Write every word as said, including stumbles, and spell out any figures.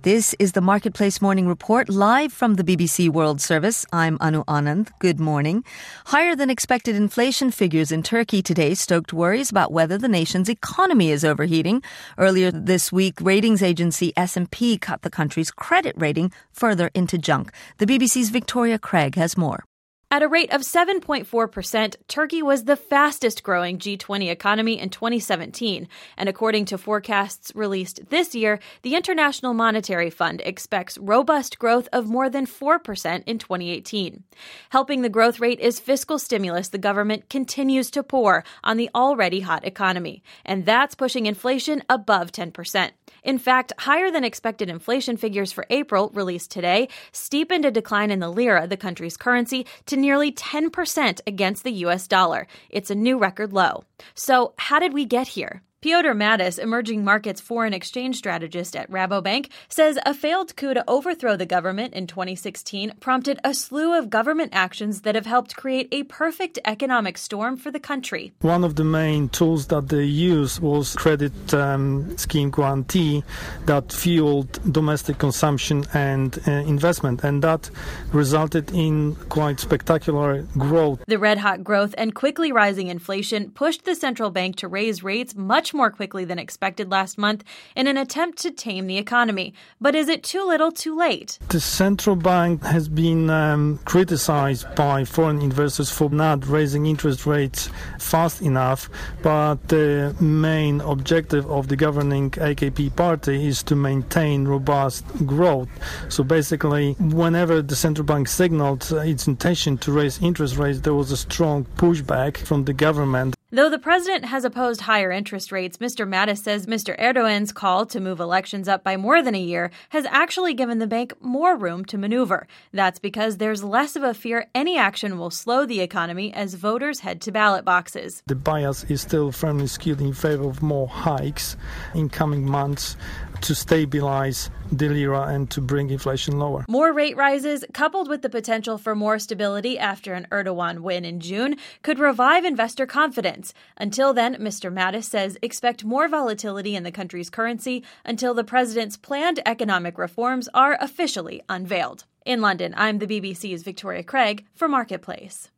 This is the Marketplace Morning Report, live from the B B C World Service. I'm Anu Anand. Good morning. Higher than expected inflation figures in Turkey today stoked worries about whether the nation's economy is overheating. Earlier this week, ratings agency S and P cut the country's credit rating further into junk. The B B C's Victoria Craig has more. At a rate of seven point four percent, Turkey was the fastest-growing G twenty economy in twenty seventeen. And according to forecasts released this year, the International Monetary Fund expects robust growth of more than four percent in twenty eighteen. Helping the growth rate is fiscal stimulus the government continues to pour on the already hot economy. And that's pushing inflation above ten percent. In fact, higher-than-expected inflation figures for April, released today, steepened a decline in the lira, the country's currency, to nearly ten percent against the U S dollar. It's a new record low. So how did we get here? Piotr Mattis, emerging markets foreign exchange strategist at Rabobank, says a failed coup to overthrow the government in twenty sixteen prompted a slew of government actions that have helped create a perfect economic storm for the country. One of the main tools that they used was credit um, scheme guarantee that fueled domestic consumption and uh, investment, and that resulted in quite spectacular growth. The red-hot growth and quickly rising inflation pushed the central bank to raise rates much more quickly than expected last month in an attempt to tame the economy. But is it too little, too late? The central bank has been um, criticized by foreign investors for not raising interest rates fast enough, but the main objective of the governing A K P party is to maintain robust growth. So basically, whenever the central bank signaled its intention to raise interest rates, there was a strong pushback from the government. Though the president has opposed higher interest rates, Mister Mattis says Mister Erdogan's call to move elections up by more than a year has actually given the bank more room to maneuver. That's because there's less of a fear any action will slow the economy as voters head to ballot boxes. The bias is still firmly skewed in favor of more hikes in coming months to stabilize the lira and to bring inflation lower. More rate rises, coupled with the potential for more stability after an Erdogan win in June, could revive investor confidence. Until then, Mister Mattis says expect more volatility in the country's currency until the president's planned economic reforms are officially unveiled. In London, I'm the B B C's Victoria Craig for Marketplace.